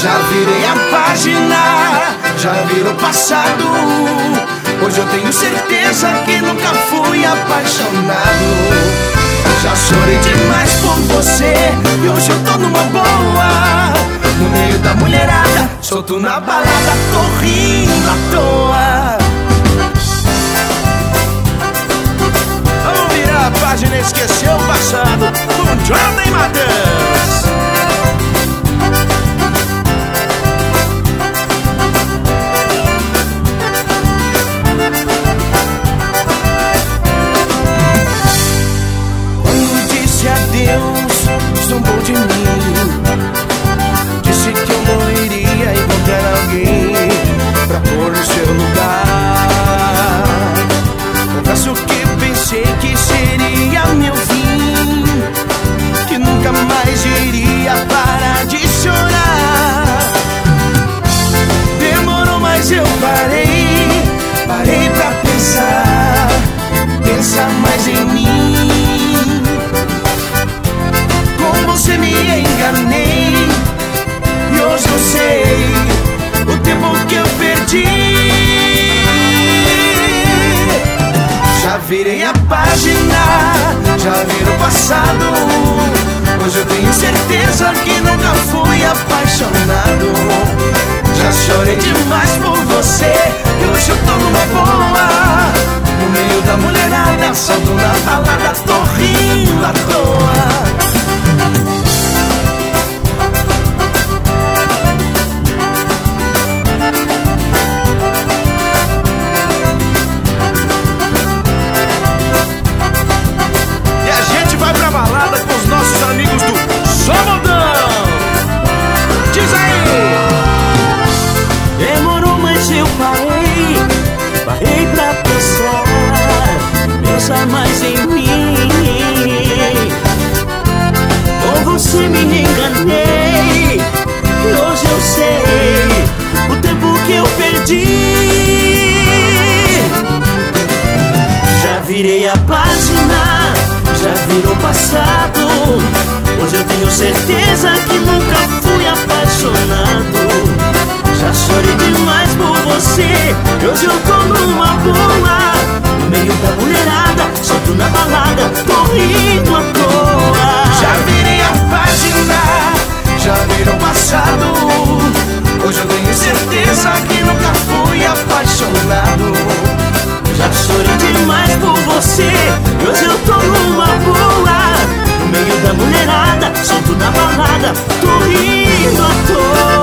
Já virei a página, já virou passado. Hoje eu tenho certeza que nunca fui apaixonado. Já chorei demais por você e hoje eu tô numa boa. No meio da mulherada, solto na balada, tô rindo à toa. Vamos virar a página e esquecer o passado com Johnny Matheus. Deus zombou de mim, disse que eu não iria encontrar alguém pra pôr no seu lugar. Confesso que pensei que seria meu fim, que nunca mais iria parar de chorar. Demorou, mas eu parei pra pensar mais em mim. Você me enganei e hoje eu sei o tempo que eu perdi. Já virei a página, já virou passado. Hoje eu tenho certeza que nunca fui apaixonado. Já chorei demais por você e hoje eu tô numa boa. No meio da mulherada, salto na balada, tô rindo à toa. Amigos do Somodão, diz aí. Demorou, mas eu parei pra pensar mais em mim. Com você me enganei e hoje eu sei o tempo que eu perdi. Já virei a página, já virou passado. Hoje eu tenho certeza que nunca fui apaixonado. Já chorei demais por você, hoje eu tô numa boa. No meio da mulherada, solto na balada, tô rindo à toa. Já virei a página, já virou passado. Hoje eu tenho certeza que nunca fui apaixonado. Já chorei demais por você, hoje eu tô numa boa. No meio da mulherada, solto na balada, tô rindo à toa.